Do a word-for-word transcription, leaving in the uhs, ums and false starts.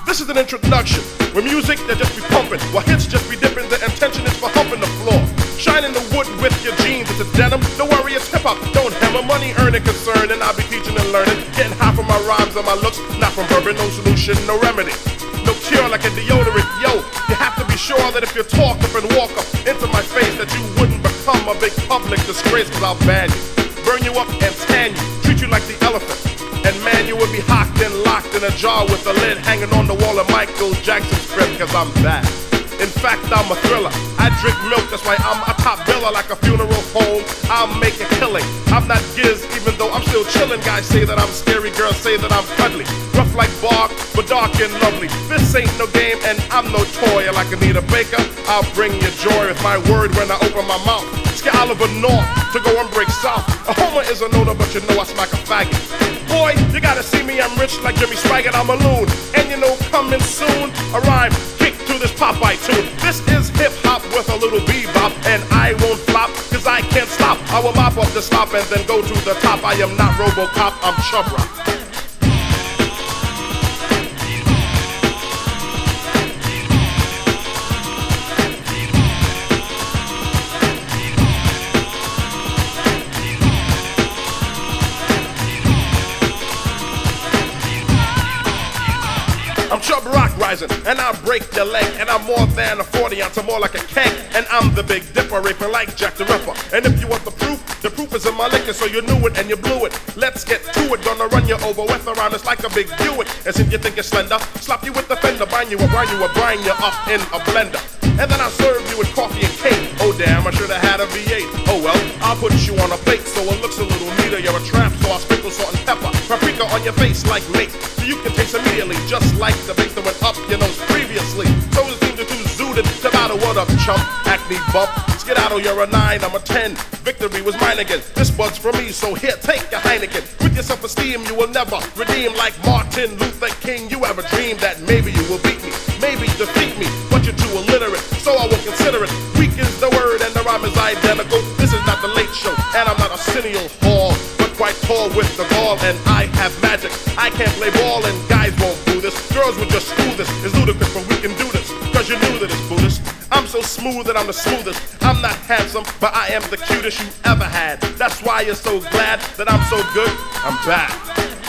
This is an introduction. With music, they just be pumping, while hits just be dipping. The intention is for humping the floor. Shining the wood with your jeans, it's a denim. Don't worry, it's hip-hop. Don't hammer, money earning concern. And I'll be teaching and learning. Getting high from my rhymes and my looks. Not from bourbon, no solution, no remedy. No cure like a deodorant. Yo, you have to be sure that if you talk up and walk up into my face, that you wouldn't become a big public disgrace. Cause I'll ban you, burn you up and tan you, treat you like the elephant. And man, you would be hocked and locked in a jar with the lid hanging on the wall of Michael Jackson's crib. Cause I'm bad. In fact, I'm a thriller. I drink milk, that's why I'm a top biller. Like a funeral home, I'll make a killing. I'm not Giz, even though I'm still chillin'. Guys say that I'm scary, girls say that I'm cuddly. Rough like bark, but dark and lovely. This ain't no game, and I'm no toy. Like Anita Baker, I'll bring you joy with my word when I open my mouth. Scare Oliver North to go and break south. A homer is a noter, but you know I smack a faggot. Boy, you gotta see me, I'm rich like Jimmy Swaggart, I'm a loon. And you know, coming soon, a rhyme kick to this Popeye tune. This is hip-hop with a little bebop, and I won't flop, cause I can't stop. I will mop up the stop and then go to the top. I am not RoboCop, I'm Chub Rock. I'm Chub Rock rising, and I'll break your leg. And I'm more than a forty ounce, I'm more like a keg. And I'm the Big Dipper, raping like Jack the Ripper. And if you want the proof, the proof is in my liquor. So you knew it and you blew it. Let's get to it, gonna run you over with around us like a big Buick. As if you think you're slender, slap you with the fender, bind you or grind you or brine you up in a blender. And then I'll serve you with coffee and cake. Oh damn, I should've had a V eight. Oh well, I'll put you on a plate so it looks a little neater. You're a tramp, so I'll sprinkle salt and pepper, paprika on your face like mace, so you can taste immediately, just like the bass that went up your nose previously. So it seems to do zooted to battle. What up, chump? Acne bump. Skedaddle, you're a nine, I'm a ten. Victory was mine again. This bud's for me, so here, take a Heineken. With your self-esteem, you will never redeem like Martin Luther King. You ever dreamed that maybe you will beat me, maybe defeat me, but you're too illiterate, so I won't consider it. Weak is the word and the rhyme is identical. This is not the Late Show, and I'm not a Arsenio Hall, but quite tall with the gall, and I have magic. I can't play ball, and guys won't do this. Girls would just screw this. It's ludicrous, but we can do this, cause you knew that it's Buddhist. I'm so smooth that I'm the smoothest. I'm not handsome, but I am the cutest you ever had. That's why you're so glad that I'm so good. I'm back.